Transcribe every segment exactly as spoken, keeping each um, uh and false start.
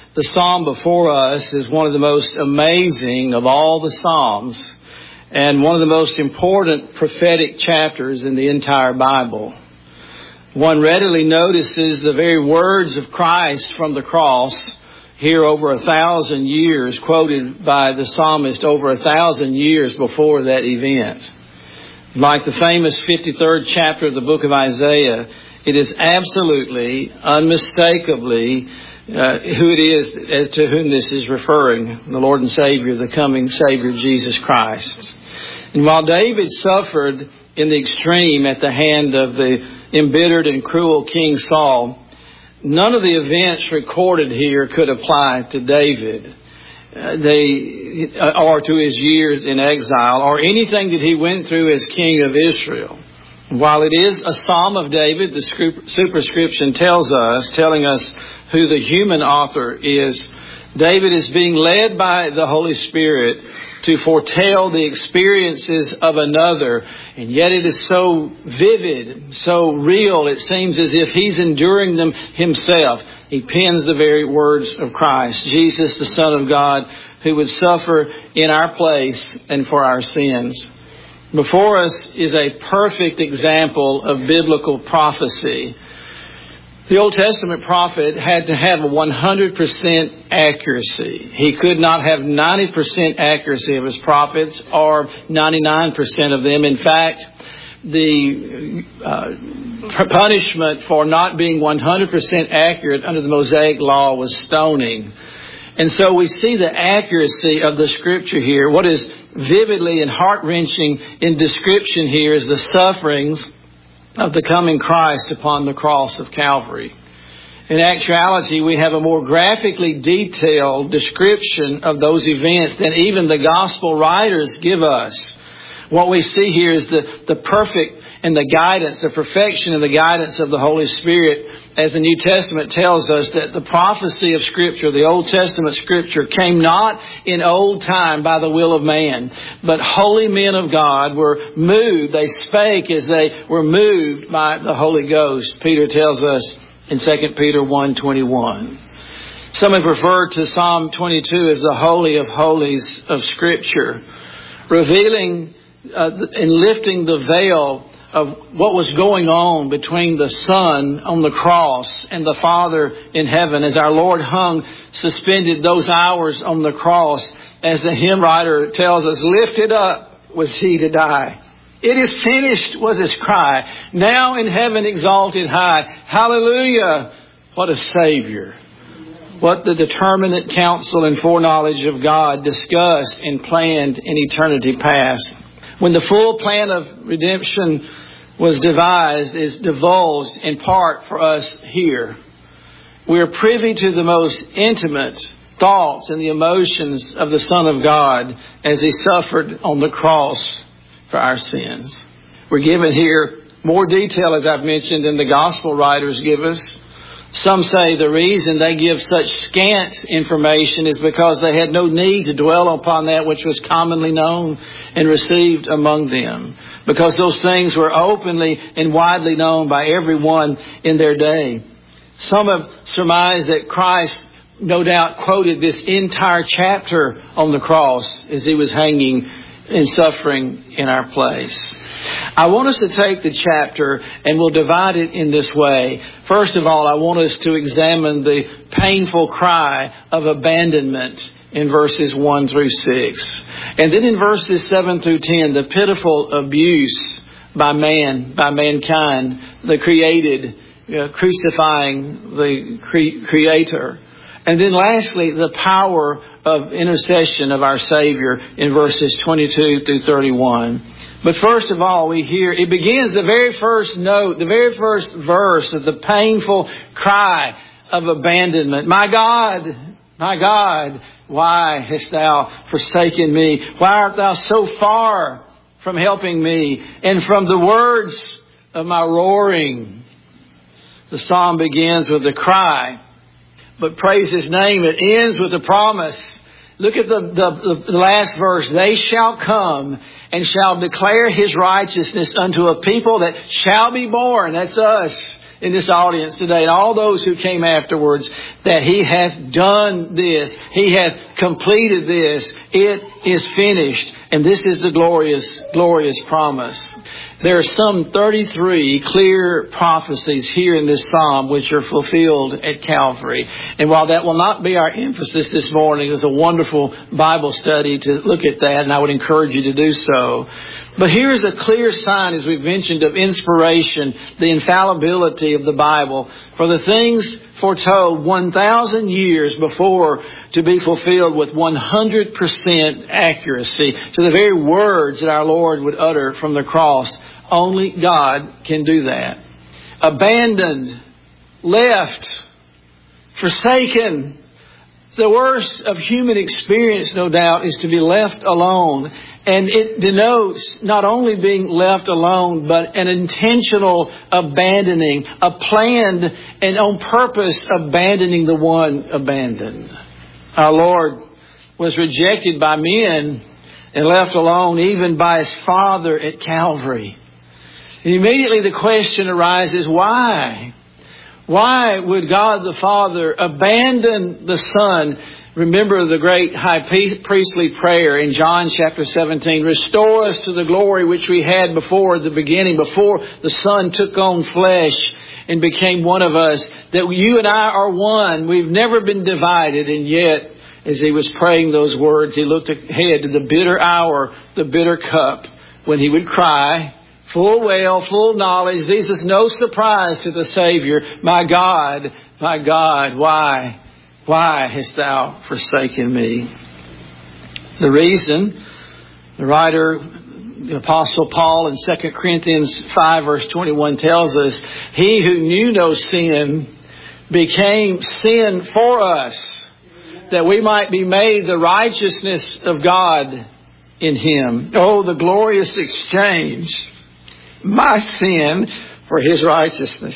The psalm before us is one of the most amazing of all the psalms and one of the most important prophetic chapters in the entire Bible. One readily notices the very words of Christ from the cross here over a thousand years, quoted by the psalmist over a thousand years before that event. Like the famous fifty-third chapter of the book of Isaiah, it is absolutely, unmistakably uh, who it is as to whom this is referring, the Lord and Savior, the coming Savior, Jesus Christ. And while David suffered in the extreme at the hand of the embittered and cruel King Saul, none of the events recorded here could apply to David. Uh, they, uh, or to his years in exile, or anything that he went through as king of Israel. While it is a psalm of David, the superscription tells us, telling us who the human author is, David is being led by the Holy Spirit to foretell the experiences of another. And yet it is so vivid, so real, it seems as if he's enduring them himself. He pens the very words of Christ, Jesus, the Son of God, who would suffer in our place and for our sins. Before us is a perfect example of biblical prophecy. The Old Testament prophet had to have a one hundred percent accuracy. He could not have ninety percent accuracy of his prophets or ninety-nine percent of them. In fact, the uh, punishment for not being one hundred percent accurate under the Mosaic law was stoning. And so we see the accuracy of the Scripture here. What is vividly and heart-wrenching in description here is the sufferings of the coming Christ upon the cross of Calvary. In actuality, we have a more graphically detailed description of those events than even the gospel writers give us. What we see here is the, the perfect and the guidance, the perfection and the guidance of the Holy Spirit, as the New Testament tells us that the prophecy of Scripture, the Old Testament Scripture, came not in old time by the will of man, but holy men of God were moved. They spake as they were moved by the Holy Ghost. Peter tells us in Second Peter one twenty-one. Some have referred to Psalm twenty-two as the Holy of Holies of Scripture, revealing uh, and lifting the veil of what was going on between the Son on the cross and the Father in heaven as our Lord hung suspended those hours on the cross. As the hymn writer tells us, lifted up was he to die. It is finished was his cry. Now in heaven exalted high. Hallelujah. What a Savior. What the determinate counsel and foreknowledge of God discussed and planned in eternity past. When the full plan of redemption was devised, is divulged in part for us here. We are privy to the most intimate thoughts and the emotions of the Son of God as he suffered on the cross for our sins. We're given here more detail, as I've mentioned, than the gospel writers give us. Some say the reason they give such scant information is because they had no need to dwell upon that which was commonly known and received among them, because those things were openly and widely known by everyone in their day. Some have surmised that Christ no doubt quoted this entire chapter on the cross as he was hanging and suffering in our place. I want us to take the chapter and we'll divide it in this way. First of all, I want us to examine the painful cry of abandonment in verses one through six. And then in verses seven through ten, the pitiful abuse by man, by mankind, the created, uh, crucifying the cre- Creator. And then lastly, the power of intercession of our Savior in verses twenty-two through thirty-one. But first of all, we hear, it begins the very first note, the very first verse of the painful cry of abandonment. My God, my God, why hast thou forsaken me? Why art thou so far from helping me and from the words of my roaring? The psalm begins with a cry, but praise his name, it ends with a promise. Look at the, the, the last verse. They shall come and shall declare his righteousness unto a people that shall be born. That's us. in this audience today and all those who came afterwards that He hath done this. He hath completed this. It is finished. And this is the glorious, glorious promise. There are some thirty-three clear prophecies here in this psalm which are fulfilled at Calvary. And while that will not be our emphasis this morning, it's a wonderful Bible study to look at that, and I would encourage you to do so. But here is a clear sign, as we've mentioned, of inspiration, the infallibility of the Bible, for the things foretold one thousand years before to be fulfilled with one hundred percent accuracy to the very words that our Lord would utter from the cross. Only God can do that. Abandoned, left, forsaken. The worst of human experience, no doubt, is to be left alone. And it denotes not only being left alone, but an intentional abandoning, a planned and on purpose abandoning the one abandoned. Our Lord was rejected by men and left alone even by His Father at Calvary. And immediately the question arises, why? Why would God the Father abandon the Son? Remember the great high priestly prayer in John chapter seventeen. Restore us to the glory which we had before the beginning, before the Son took on flesh and became one of us. That you and I are one. We've never been divided. And yet, as He was praying those words, He looked ahead to the bitter hour, the bitter cup, when He would cry, full well, full knowledge. This is no surprise to the Savior. My God, my God, why? Why hast thou forsaken me? The reason, the writer, the Apostle Paul in Second Corinthians five verse twenty-one tells us, He who knew no sin became sin for us, that we might be made the righteousness of God in Him. Oh, the glorious exchange. My sin for His righteousness.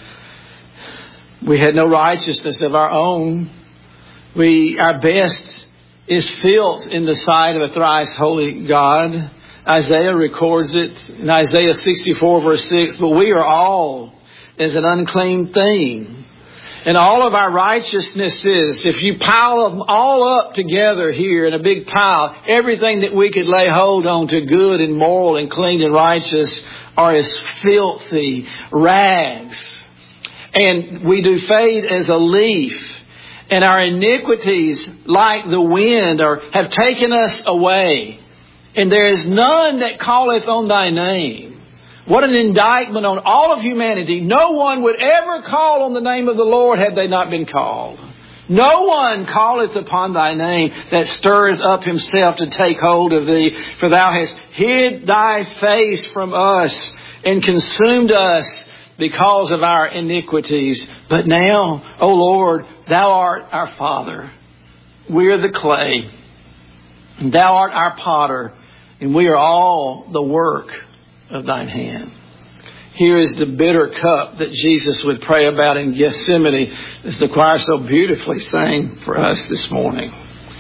We had no righteousness of our own. We, our best is filth in the sight of a thrice holy God. Isaiah records it in Isaiah sixty-four verse six, but we are all as an unclean thing. And all of our righteousnesses, if you pile them all up together here in a big pile, everything that we could lay hold on to good and moral and clean and righteous are as filthy rags. And we do fade as a leaf. And our iniquities, like the wind, are, have taken us away. And there is none that calleth on thy name. What an indictment on all of humanity. No one would ever call on the name of the Lord had they not been called. No one calleth upon thy name that stirs up himself to take hold of thee. For thou hast hid thy face from us and consumed us because of our iniquities. But now, O Lord, thou art our Father. We are the clay. And thou art our potter. And we are all the work of thine hand. Here is the bitter cup that Jesus would pray about in Gethsemane, as the choir so beautifully sang for us this morning.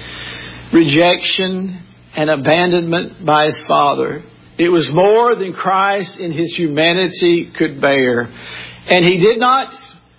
Rejection and abandonment by His Father. It was more than Christ in His humanity could bear. And He did not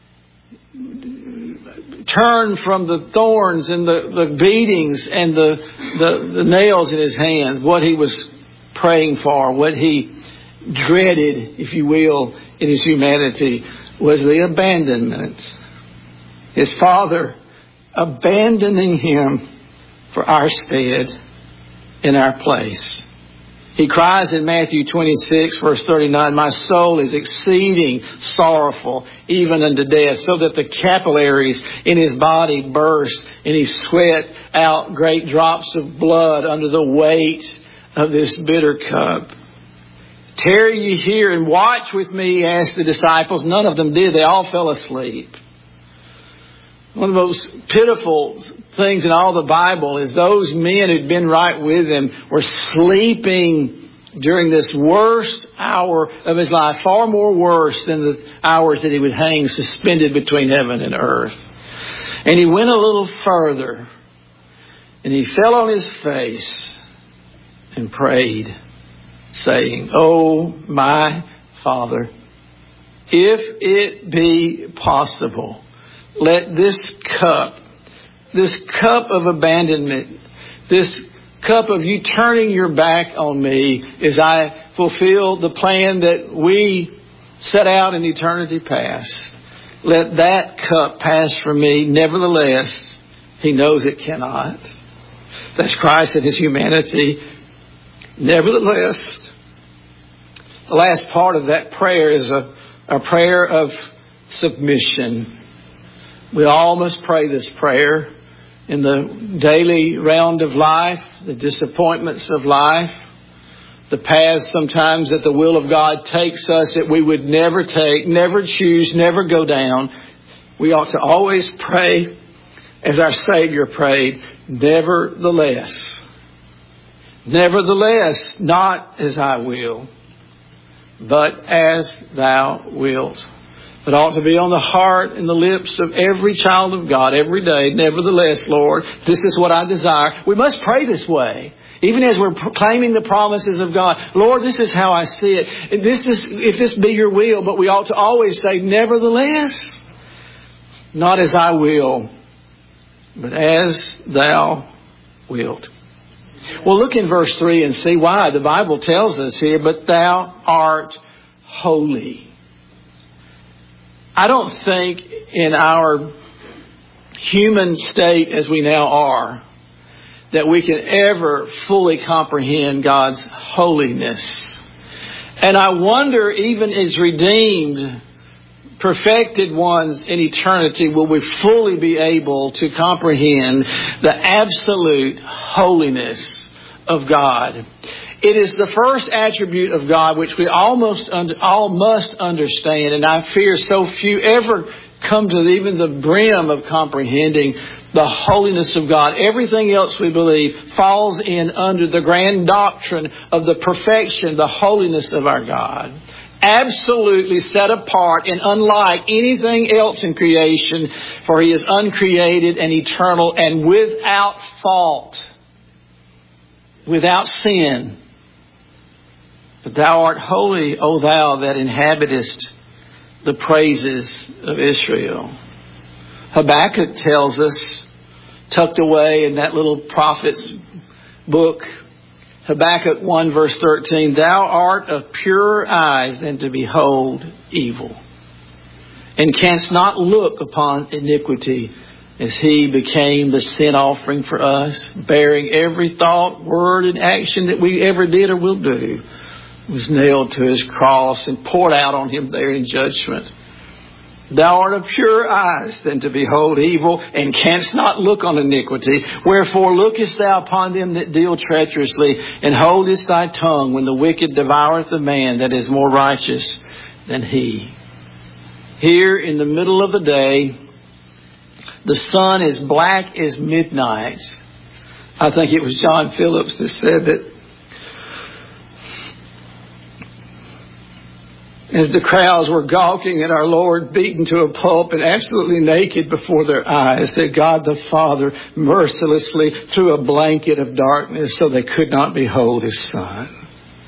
turn from the thorns and the, the beatings and the, the, the nails in His hands, what He was praying for, what He dreaded, if you will, in His humanity, was the abandonment. His Father abandoning Him for our stead in our place. He cries in Matthew twenty-six, verse thirty-nine, my soul is exceeding sorrowful, even unto death, so that the capillaries in His body burst, and He sweat out great drops of blood under the weight of this bitter cup. Tarry ye here and watch with me, asked the disciples. None of them did. They all fell asleep. One of the most pitiful things in all the Bible is those men who'd been right with Him were sleeping during this worst hour of His life, far more worse than the hours that He would hang suspended between heaven and earth. And He went a little further, and He fell on His face and prayed, saying, Oh, my Father, if it be possible, let this cup, this cup of abandonment, this cup of you turning your back on me as I fulfill the plan that we set out in eternity past, let that cup pass from me. Nevertheless, he knows it cannot. That's Christ in his humanity. Nevertheless, the last part of that prayer is a, a prayer of submission. We all must pray this prayer in the daily round of life, the disappointments of life, the paths sometimes that the will of God takes us that we would never take, never choose, never go down. We ought to always pray as our Savior prayed, nevertheless. Nevertheless, not as I will, but as thou wilt. It ought to be on the heart and the lips of every child of God every day. Nevertheless, Lord, this is what I desire. We must pray this way. Even as we're proclaiming the promises of God. Lord, this is how I see it. This is, if this be your will, but we ought to always say, nevertheless, not as I will, but as thou wilt. Well, look in verse three and see why. The Bible tells us here, but thou art holy. I don't think in our human state as we now are, that we can ever fully comprehend God's holiness. And I wonder, even as redeemed, perfected ones in eternity, will we fully be able to comprehend the absolute holiness of God. It is the first attribute of God which we almost under, all must understand, and I fear so few ever come to even the brim of comprehending the holiness of God. Everything else we believe falls in under the grand doctrine of the perfection, the holiness of our God. Absolutely set apart and unlike anything else in creation, for He is uncreated and eternal and without fault, without sin. But thou art holy, O thou that inhabitest the praises of Israel. Habakkuk tells us, tucked away in that little prophet's book, Habakkuk one verse thirteen, thou art of purer eyes than to behold evil, and canst not look upon iniquity, as He became the sin offering for us, bearing every thought, word, and action that we ever did or will do, was nailed to His cross and poured out on Him there in judgment. Thou art of purer eyes than to behold evil, and canst not look on iniquity. Wherefore lookest thou upon them that deal treacherously, and holdest thy tongue when the wicked devoureth the man that is more righteous than he. Here in the middle of the day, the sun is black as midnight. I think it was John Phillips that said that as the crowds were gawking at our Lord beaten to a pulp and absolutely naked before their eyes, that God the Father mercilessly threw a blanket of darkness so they could not behold His Son.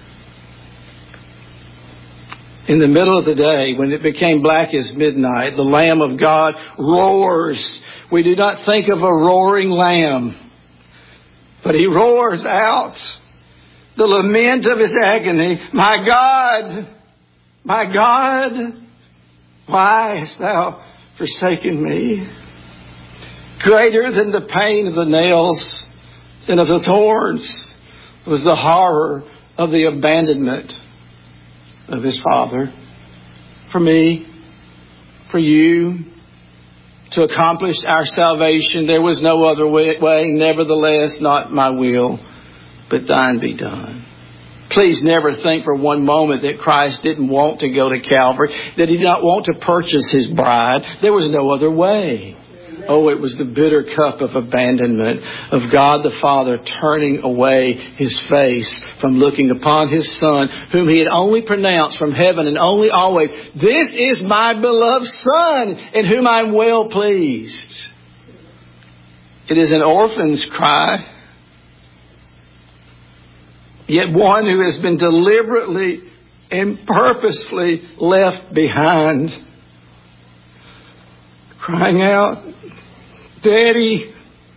In the middle of the day, when it became black as midnight, the Lamb of God roars. We do not think of a roaring lamb, but He roars out the lament of His agony. My God! My God, why hast thou forsaken me? Greater than the pain of the nails and of the thorns was the horror of the abandonment of His Father. For me, for you, to accomplish our salvation, there was no other way. Nevertheless, not my will, but thine be done. Please never think for one moment that Christ didn't want to go to Calvary, that He did not want to purchase His bride. There was no other way. Oh, it was the bitter cup of abandonment of God the Father turning away His face from looking upon His Son, whom He had only pronounced from heaven and only always, this is my beloved Son in whom I'm well pleased. It is an orphan's cry. Yet one who has been deliberately and purposefully left behind, crying out, Daddy,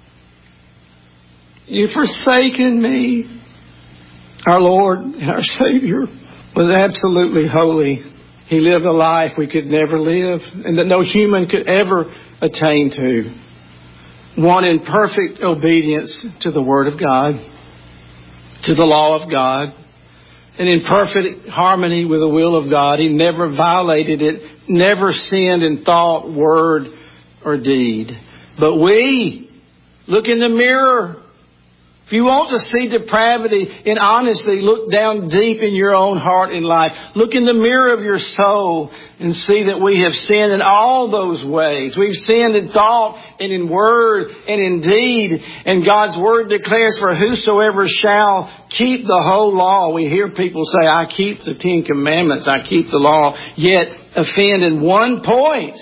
you've forsaken me. Our Lord and our Savior was absolutely holy. He lived a life we could never live and that no human could ever attain to. One in perfect obedience to the Word of God, to the law of God, and in perfect harmony with the will of God. He never violated it, never sinned in thought, word, or deed. But we look in the mirror. If you want to see depravity in honesty, look down deep in your own heart and life. Look in the mirror of your soul and see that we have sinned in all those ways. We've sinned in thought and in word and in deed. And God's Word declares, for whosoever shall keep the whole law. We hear people say, I keep the Ten Commandments, I keep the law, yet offend in one point.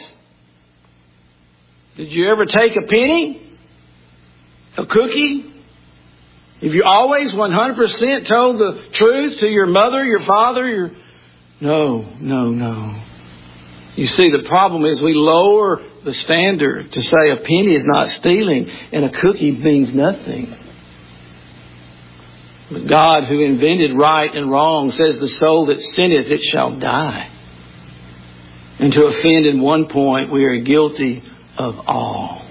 Did you ever take a penny? A cookie? If you always one hundred percent told the truth to your mother, your father, your... No, no, no. You see, the problem is we lower the standard to say a penny is not stealing and a cookie means nothing. But God, who invented right and wrong, says the soul that sinneth, it shall die. And to offend in one point, we are guilty of all.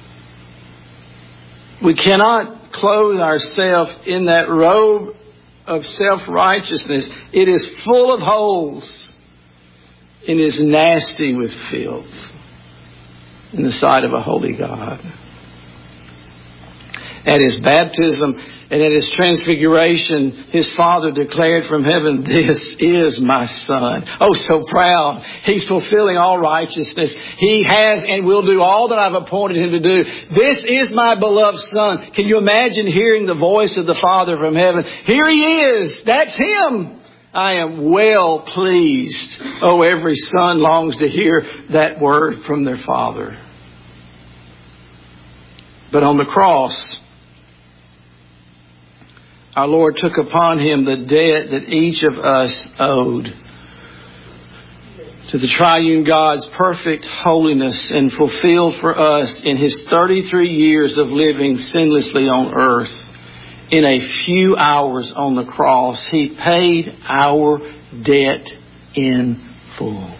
We cannot clothe ourselves in that robe of self-righteousness. It is full of holes and is nasty with filth in the sight of a holy God. At his baptism and at his transfiguration, his Father declared from heaven, this is my Son. Oh, so proud. He's fulfilling all righteousness. He has and will do all that I've appointed him to do. This is my beloved Son. Can you imagine hearing the voice of the Father from heaven? Here he is. That's him. I am well pleased. Oh, every son longs to hear that word from their Father. But on the cross, our Lord took upon him the debt that each of us owed. To the triune God's perfect holiness and fulfilled for us in his thirty-three years of living sinlessly on earth. In a few hours on the cross, he paid our debt in full.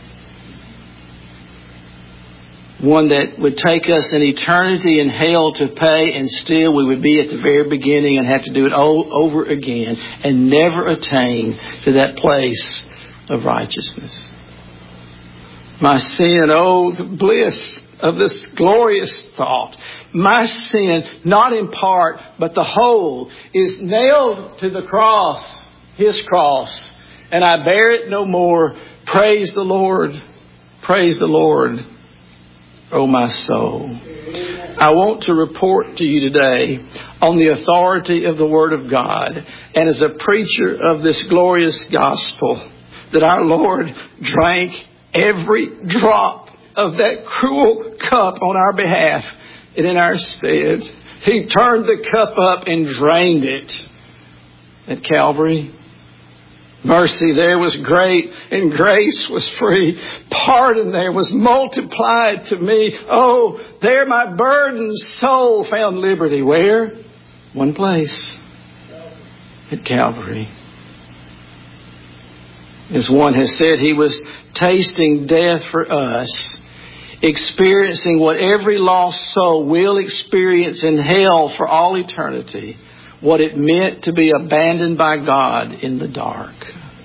One that would take us an eternity in hell to pay, and still we would be at the very beginning and have to do it all over again and never attain to that place of righteousness. My sin, oh, the bliss of this glorious thought. My sin, not in part, but the whole, is nailed to the cross, his cross, and I bear it no more. Praise the Lord. Praise the Lord. Oh, my soul. I want to report to you today on the authority of the Word of God and as a preacher of this glorious gospel that our Lord drank every drop of that cruel cup on our behalf and in our stead. He turned the cup up and drained it at Calvary. Mercy there was great and grace was free. Pardon there was multiplied to me. Oh, there my burdened soul found liberty. Where? One place. At Calvary. As one has said, he was tasting death for us, experiencing what every lost soul will experience in hell for all eternity. What it meant to be abandoned by God in the dark.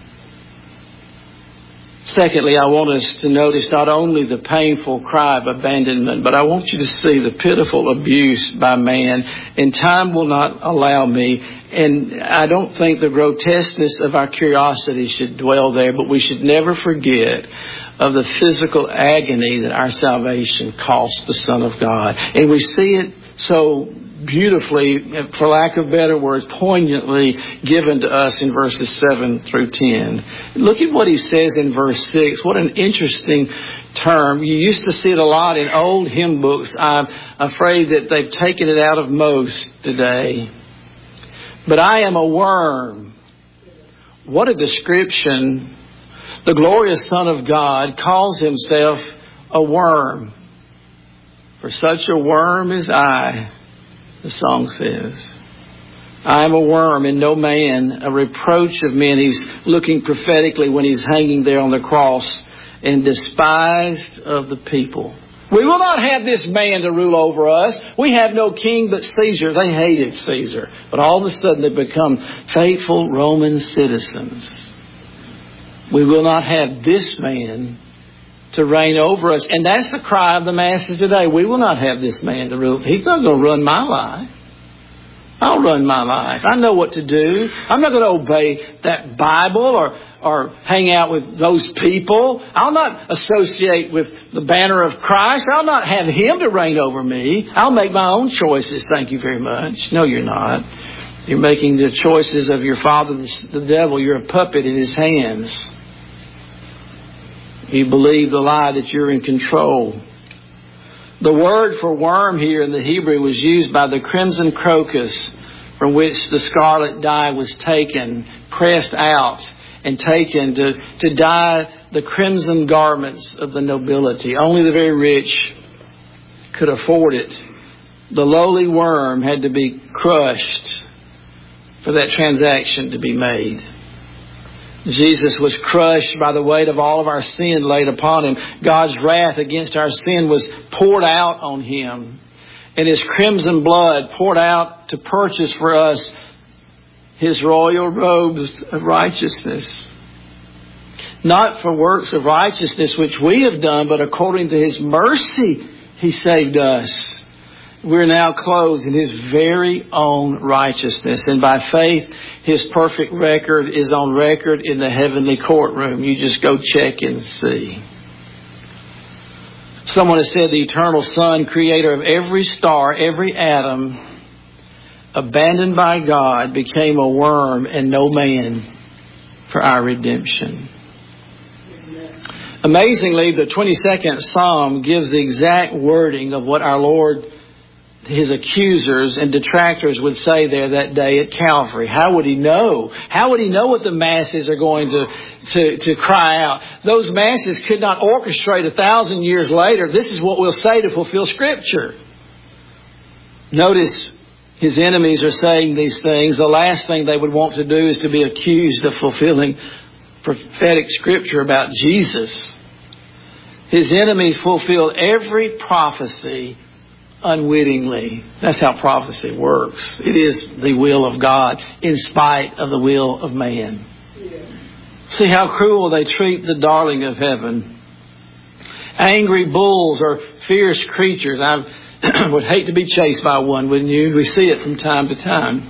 Secondly, I want us to notice not only the painful cry of abandonment, but I want you to see the pitiful abuse by man. And time will not allow me. And I don't think the grotesqueness of our curiosity should dwell there, but we should never forget of the physical agony that our salvation cost the Son of God. And we see it so beautifully, for lack of better words, poignantly given to us in verses seven through ten. Look at what he says in verse six. What an interesting term. You used to see it a lot in old hymn books. I'm afraid that they've taken it out of most today. But I am a worm. What a description The glorious Son of God calls himself a worm. For such a worm as I, the song says. I am a worm and no man, a reproach of men. He's looking prophetically when he's hanging there on the cross, and despised of the people. We will not have this man to rule over us. We have no king but Caesar. They hated Caesar. But all of a sudden they become faithful Roman citizens. We will not have this man to reign over us. And that's the cry of the masses today. We will not have this man to rule. He's not going to run my life. I'll run my life. I know what to do. I'm not going to obey that Bible or, or hang out with those people. I'll not associate with the banner of Christ. I'll not have him to reign over me. I'll make my own choices. Thank you very much. No, you're not. You're making the choices of your father, the devil. You're a puppet in his hands. You believe the lie that you're in control. The word for worm here in the Hebrew was used by the crimson crocus, from which the scarlet dye was taken, pressed out, and taken to, to dye the crimson garments of the nobility. Only the very rich could afford it. The lowly worm had to be crushed for that transaction to be made. Jesus was crushed by the weight of all of our sin laid upon him. God's wrath against our sin was poured out on him. And his crimson blood poured out to purchase for us his royal robes of righteousness. Not for works of righteousness which we have done, but according to his mercy he saved us. We're now clothed in his very own righteousness. And by faith, his perfect record is on record in the heavenly courtroom. You just go check and see. Someone has said the eternal Son, creator of every star, every atom, abandoned by God, became a worm and no man for our redemption. Amazingly, the twenty-second Psalm gives the exact wording of what our Lord, his accusers and detractors would say there that day at Calvary. How would he know? How would he know what the masses are going to, to, to cry out? Those masses could not orchestrate a thousand years later. This is what we'll say to fulfill Scripture. Notice his enemies are saying these things. The last thing they would want to do is to be accused of fulfilling prophetic Scripture about Jesus. His enemies fulfill every prophecy unwittingly. That's how prophecy works. It is the will of God in spite of the will of man. Yeah. See how cruel they treat the darling of heaven. Angry bulls or fierce creatures. I would hate to be chased by one, wouldn't you? We see it from time to time.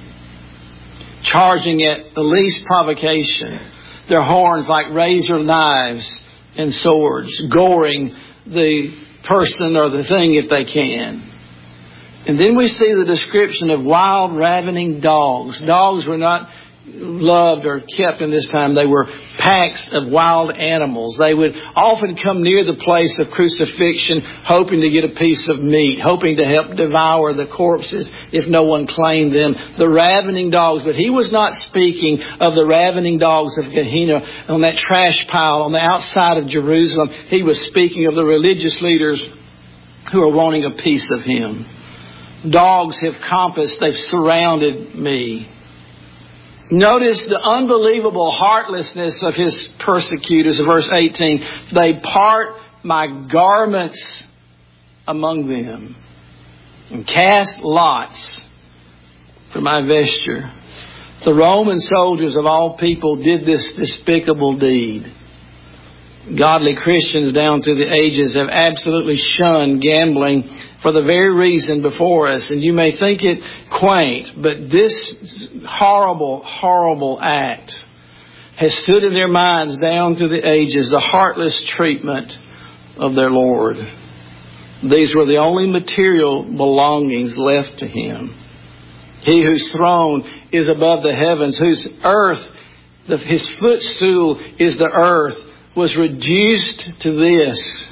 Charging at the least provocation. Their horns like razor knives and swords, goring the person or the thing if they can. And then we see the description of wild, ravening dogs. Dogs were not loved or kept in this time. They were packs of wild animals. They would often come near the place of crucifixion hoping to get a piece of meat, hoping to help devour the corpses if no one claimed them. The ravening dogs. But he was not speaking of the ravening dogs of Gehenna on that trash pile on the outside of Jerusalem. He was speaking of the religious leaders who are wanting a piece of him. Dogs have compassed, they've surrounded me. Notice the unbelievable heartlessness of his persecutors. Verse eighteen, they part my garments among them and cast lots for my vesture. The Roman soldiers of all people did this despicable deed. Godly Christians down through the ages have absolutely shunned gambling for the very reason before us. And you may think it quaint, but this horrible, horrible act has stood in their minds down through the ages, the heartless treatment of their Lord. These were the only material belongings left to him. He whose throne is above the heavens, whose earth, the, his footstool is the earth, was reduced to this.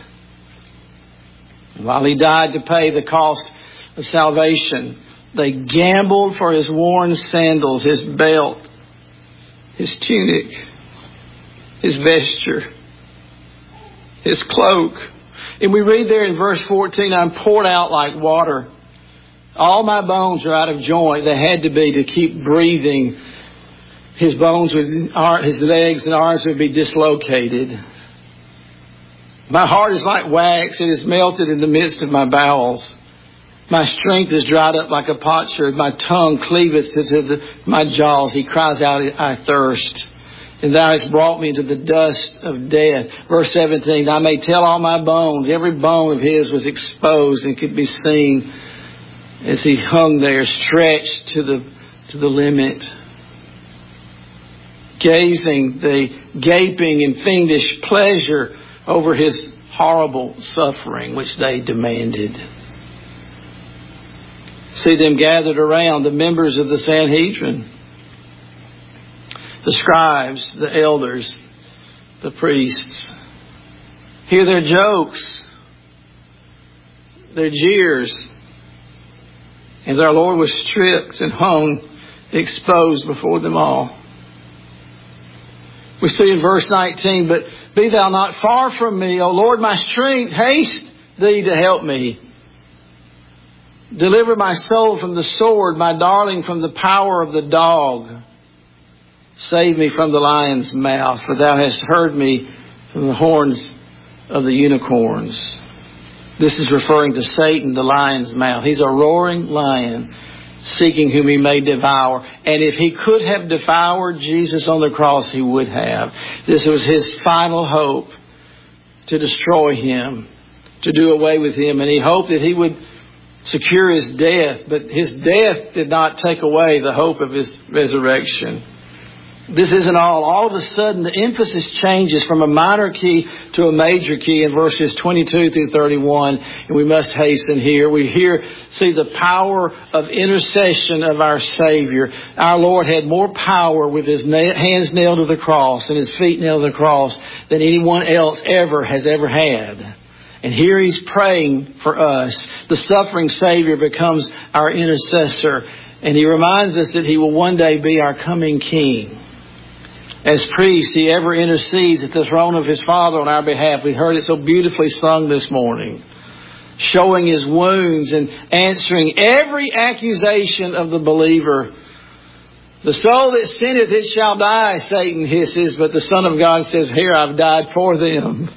While he died to pay the cost of salvation, they gambled for his worn sandals, his belt, his tunic. his vesture, his cloak. And we read there in verse fourteen, I'm poured out like water. All my bones are out of joint. They had to be to keep breathing. His bones would, his legs and arms would be dislocated. My heart is like wax. It is melted in the midst of my bowels. My strength is dried up like a potsherd. My tongue cleaveth to, to the, my jaws. He cries out, I thirst. And thou hast brought me into the dust of death. Verse seventeen, I may tell all my bones. Every bone of his was exposed and could be seen as he hung there, stretched to the, to the limit. Gazing the gaping and fiendish pleasure over his horrible suffering which they demanded. See them gathered around, the members of the Sanhedrin, the scribes, the elders, the priests. Hear their jokes, their jeers, as our Lord was stripped and hung, exposed before them all. We see in verse nineteen, but be thou not far from me, O Lord, my strength, haste thee to help me. Deliver my soul from the sword, my darling from the power of the dog. Save me from the lion's mouth, for thou hast heard me from the horns of the unicorns. This is referring to Satan, the lion's mouth. He's a roaring lion, seeking whom he may devour. And if he could have devoured Jesus on the cross, he would have. This was his final hope, to destroy him, to do away with him. And he hoped that he would secure his death. But his death did not take away the hope of his resurrection. This isn't all. All of a sudden, the emphasis changes from a minor key to a major key in verses twenty-two through thirty-one. And we must hasten here. We here see the power of intercession of our Savior. Our Lord had more power with his na- hands nailed to the cross and his feet nailed to the cross than anyone else ever has ever had. And here he's praying for us. The suffering Savior becomes our intercessor. And he reminds us that he will one day be our coming King. As priest, he ever intercedes at the throne of his Father on our behalf. We heard it so beautifully sung this morning. Showing his wounds and answering every accusation of the believer. The soul that sinneth, it shall die, Satan hisses. But the Son of God says, here, I've died for them.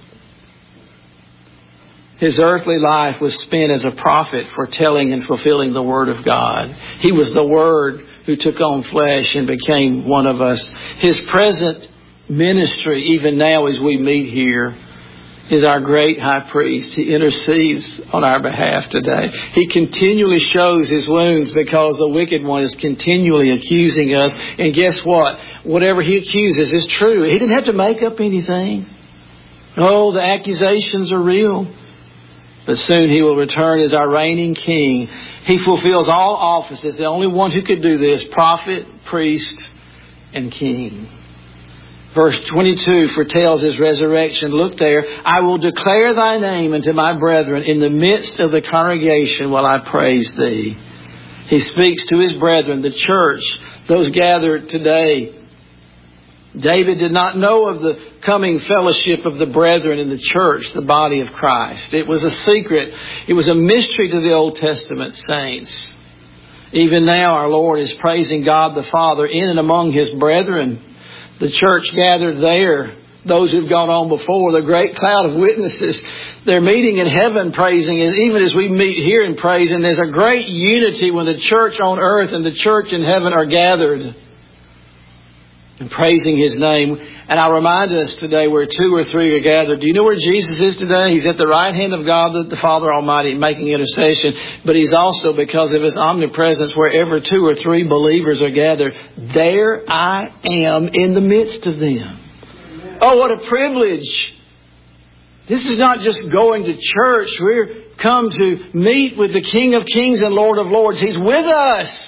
His earthly life was spent as a prophet, foretelling and fulfilling the Word of God. He was the Word who took on flesh and became one of us. His present ministry, even now as we meet here, is our great high priest. He intercedes on our behalf today. He continually shows his wounds because the wicked one is continually accusing us. And guess what? Whatever he accuses is true. He didn't have to make up anything. Oh, the accusations are real. But soon he will return as our reigning King. He fulfills all offices. The only one who could do this, prophet, priest, and king. Verse twenty-two foretells his resurrection. Look there. I will declare thy name unto my brethren. In the midst of the congregation will I praise thee. He speaks to his brethren, the church, those gathered today. David did not know of the coming fellowship of the brethren in the church, the body of Christ. It was a secret. It was a mystery to the Old Testament saints. Even now our Lord is praising God the Father in and among his brethren. The church gathered there, those who've gone on before, the great cloud of witnesses, they're meeting in heaven praising. And even as we meet here in praising, there's a great unity when the church on earth and the church in heaven are gathered and praising his name. And I'll remind us today where two or three are gathered. Do you know where Jesus is today? He's at the right hand of God, the Father Almighty, making intercession. But he's also, because of his omnipresence, wherever two or three believers are gathered, there I am in the midst of them. Oh, what a privilege. This is not just going to church. We're come to meet with the King of Kings and Lord of Lords. He's with us.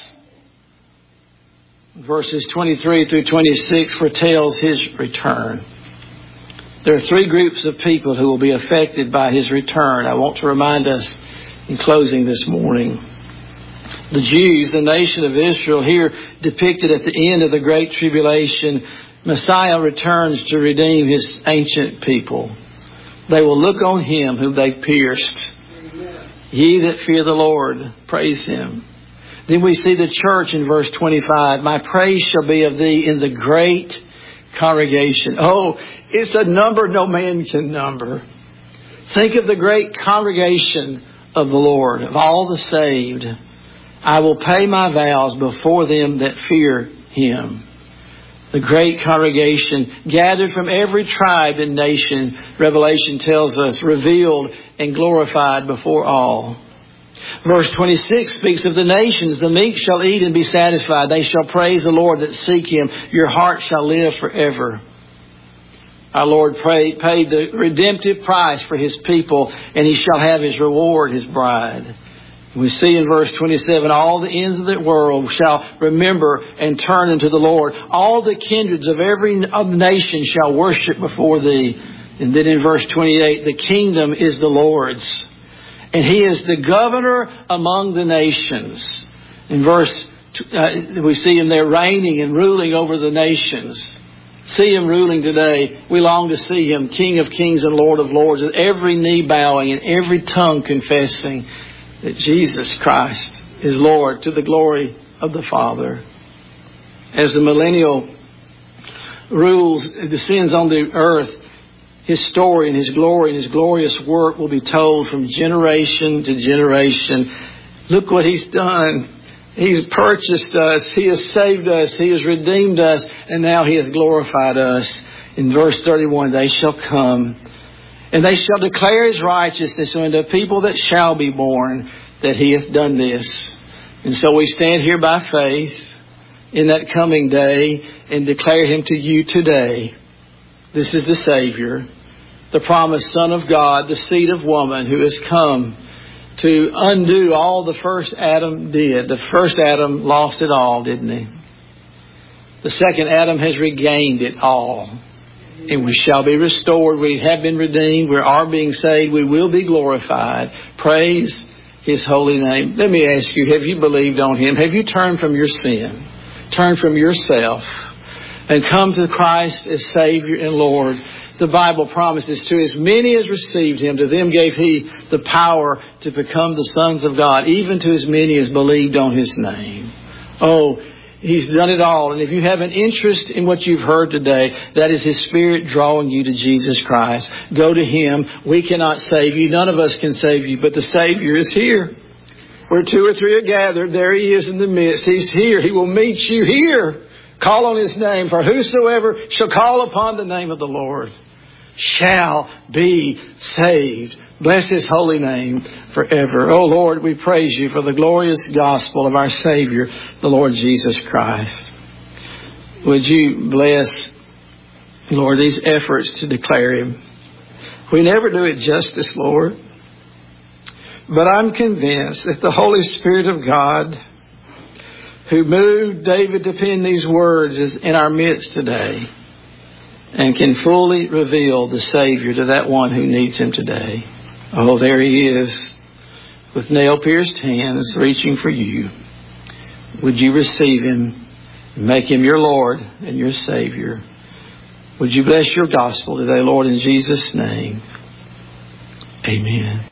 Verses twenty-three through twenty-six foretells his return. There are three groups of people who will be affected by his return. I want to remind us in closing this morning. The Jews, the nation of Israel, here depicted at the end of the Great Tribulation, Messiah returns to redeem His ancient people. They will look on Him whom they pierced. Amen. Ye that fear the Lord, praise Him. Then we see the church in verse twenty-five. My praise shall be of thee in the great congregation. Oh, it's a number no man can number. Think of the great congregation of the Lord, of all the saved. I will pay my vows before them that fear Him. The great congregation gathered from every tribe and nation, Revelation tells us, revealed and glorified before all. Verse twenty-six speaks of the nations. The meek shall eat and be satisfied. They shall praise the Lord that seek Him. Your heart shall live forever. Our Lord paid, paid the redemptive price for His people, and He shall have His reward, His bride. We see in verse twenty-seven, all the ends of the world shall remember and turn unto the Lord. All the kindreds of every nation shall worship before Thee. And then in verse twenty-eight, the kingdom is the Lord's, and He is the governor among the nations. In verse, uh, we see Him there reigning and ruling over the nations. See Him ruling today. We long to see Him, King of kings and Lord of lords, with every knee bowing and every tongue confessing that Jesus Christ is Lord, to the glory of the Father. As the millennial rules, descends on the earth, His story and His glory and His glorious work will be told from generation to generation. Look what He's done. He's purchased us. He has saved us. He has redeemed us. And now He has glorified us. In verse thirty-one, they shall come, and they shall declare His righteousness unto a people that shall be born, that He hath done this. And so we stand here by faith in that coming day and declare Him to you today. This is the Savior, the promised Son of God, the seed of woman, who has come to undo all the first Adam did. The first Adam lost it all, didn't he? The second Adam has regained it all. And we shall be restored. We have been redeemed. We are being saved. We will be glorified. Praise His holy name. Let me ask you, have you believed on Him? Have you turned from your sin? Turned from yourself and come to Christ as Savior and Lord? The Bible promises, to as many as received Him, to them gave He the power to become the sons of God, even to as many as believed on His name. Oh, He's done it all. And if you have an interest in what you've heard today, that is His Spirit drawing you to Jesus Christ. Go to Him. We cannot save you. None of us can save you, but the Savior is here. Where two or three are gathered, there He is in the midst. He's here. He will meet you here. Call on His name. For whosoever shall call upon the name of the Lord shall be saved. Bless His holy name forever. Oh Lord, we praise You for the glorious gospel of our Savior, the Lord Jesus Christ. Would You bless, Lord, these efforts to declare Him. We never do it justice, Lord. But I'm convinced that the Holy Spirit of God, who moved David to pen these words, is in our midst today and can fully reveal the Savior to that one who needs Him today. Oh, there He is with nail-pierced hands reaching for you. Would you receive Him and make Him your Lord and your Savior? Would you bless Your gospel today, Lord, in Jesus' name? Amen.